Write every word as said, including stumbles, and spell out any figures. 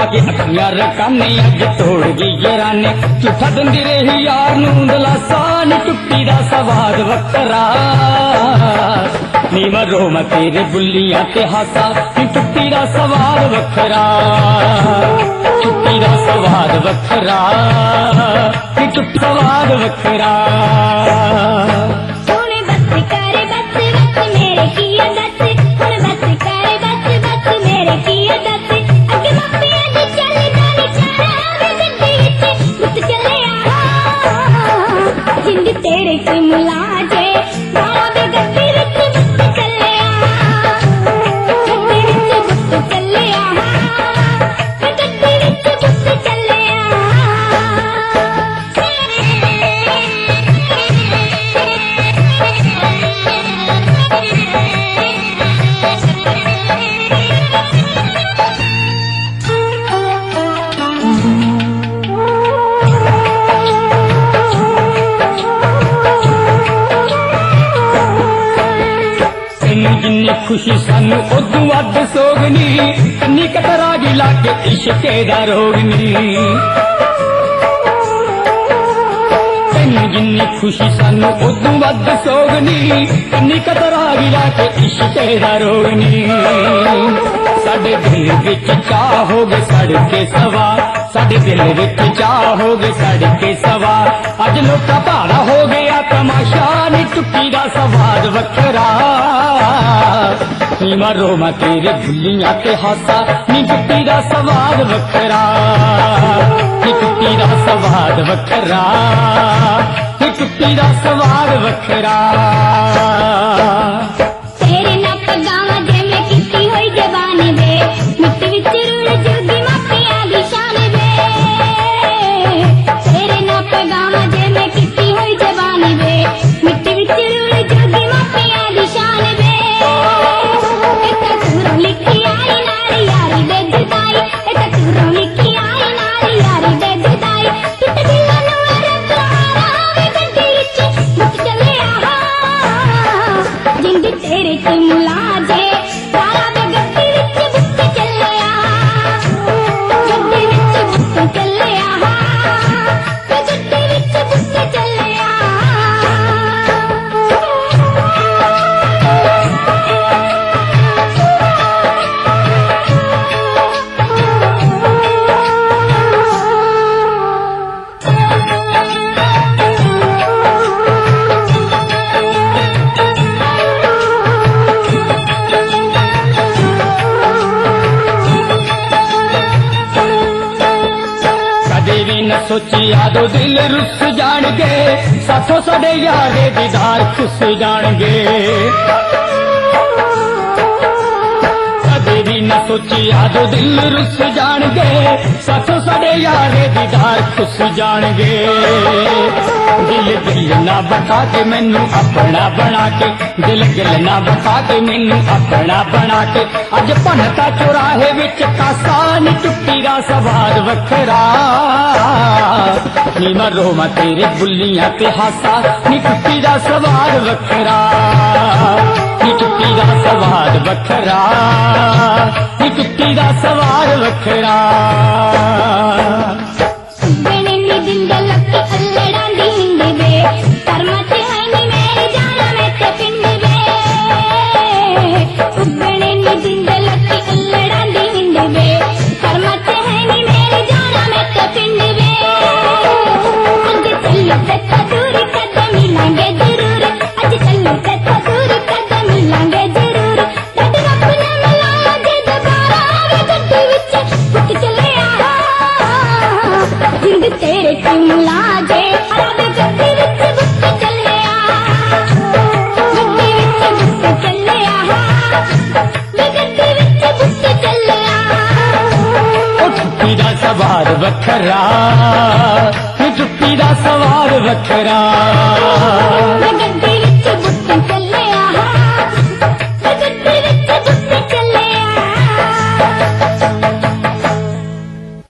के अखियां रकाने अज तोड़ गई जराने झूठा दंदी रही यार नूं दलासा नी टुट्टी दा सवाद वखरा नी मरो मैं तेरे बुल्लियां ते हासा नी टुट्टी दा सवाद वखरा टुट्टी दा सवाद वखरा नी टुट्टी सवाद वखरा सोने बस करे बस बस मेरे की आदत सोने बस करे बस बस मेरे की आदत अगे मापिया दी चल जानी चारा वे गड्डी विच गुट चले आ जिंद तेरे से मिला जे मारा वे गड्डी विच गुट चले आ गड्डी विच गुट चले आ वे गड्डी विच गुट चले आ जिन्नी खुशी सानू उदू अद सोगनी कन्नी कतरा गिला के इश्के दा रोगनी जिन्नी खुशी सानू उदू अद सोगनी कन्नी कतरा गिला के इश्के दा रोगनी साडे दिल विच चाह हो गए सड़के सवार साडे दिल विच चाह हो गए सड़के सवार अज लोका भाड़ा हो गया तमाशा नी टुट्टी दा सवाद वखरा नी मरो मैं तेरे बुल्लियां ते हासा नी टुट्टी दा सवाद वखरा नी टुट्टी दा सवाद वखरा नी टुट्टी दा सवाद वखरा तेरे ना पगावा जे मैं किसी होई जवानी वे मिट विच रुल जुगी मापिया दी शान वे तेरे ना पगावा जे मैं किसी होई जवानी वे मिट विच रुल जुगी मापिया दी शान वे एता तूरों लिखी आई नारी यारी दे जुदाई एता तूरों लिखी आई नारी यारी दे जुदाई टुट दिलां नूं रब हारा वे गड्डी विच गुट चले आ जिंद तेरे से मिला जे सारा वे गड्डी विच गुट चले आ गड्डी विच गुट चले आ वे गड्डी विच गुट चले आ कदे भी न सोची यादो दिल रुस जाणगे साथों साडे यारे दीदार खुस जाणगे कदे भी न सोची यादो दिल रुस जाणगे साथों साडे यारे दीदार खुस जाणगे दिल दिल ना बता के मैनू अपना बना के दिल दिल ना बता के मैनू अपना बना के अज भनता चौराहे विच कासा नी टुट्टी दा सवाद वखरा नी मरो मैं तेरे बुल्लियां ते हासा नी टुट्टी दा सवाद वखरा नी टुट्टी दा सवाद वखरा नी टुट्टी दा सवाद वखरा बेने नी दिन दे लक्की अल्लड़ां दी हिंद वे कर्मा च है नी मेरी जाना में ते पिंड वे बेने नी दिन दे लक्की अल्लड़ां दी हिंद वे कर्मा च है नी मेरी जाना में ते पिंड वे अज चलो ते दूर कदम मिलांगे जरूर अज चलो ते दूर कदम मिलांगे जरूर डट रब ने मिलाया जे दोबारा वे गड्डी विच गुट चले आ जिंद तेरे से मिला जे रब गड्डी विच गुट चले आ गड्डी विच गुट चले आ वे गड्डी विच गुट चले आ ओ टुट्टी दा सवाद वखरा नी टुट्टी दा सवाद वखरा वे गड्डी